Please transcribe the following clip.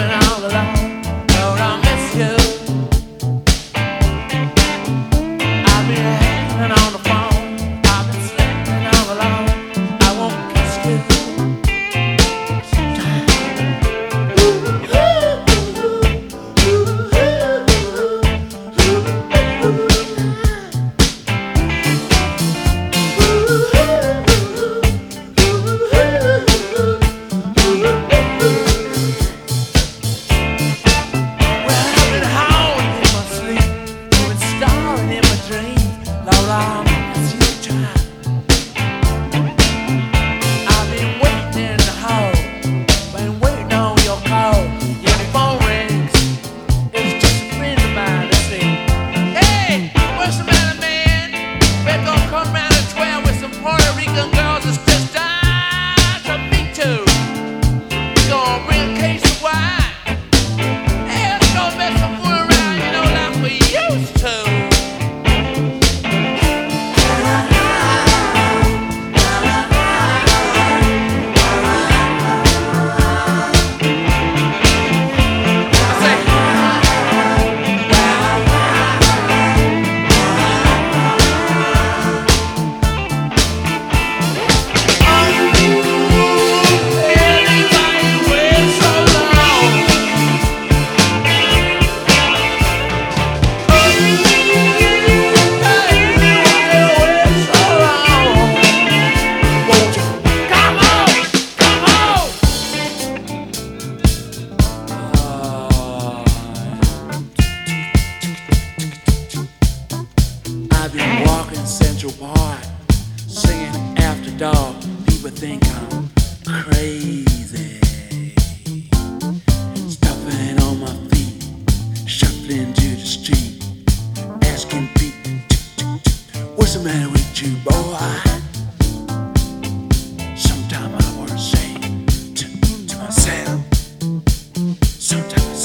all alone. Lord, I miss you. I've been hanging on the phone. I've been sleeping all alone. I won't kiss you. Lord, I miss you trying. I've been waiting in the hall, been waiting on your call. Yeah, the phone rings. It's just a friend of mine to say, hey, what's the matter, man? We're gonna come round at 12 with some Puerto Rican girls that's just died to meet too. We're gonna bring a case of wine. Hey, let's go mess some fool around, you know, like we used to. I've been walking Central Park, singing after dark. People think I'm crazy. Stomping on my feet, shuffling to the street, asking people, what's the matter with you, boy? Sometimes I want to say to myself, sometimes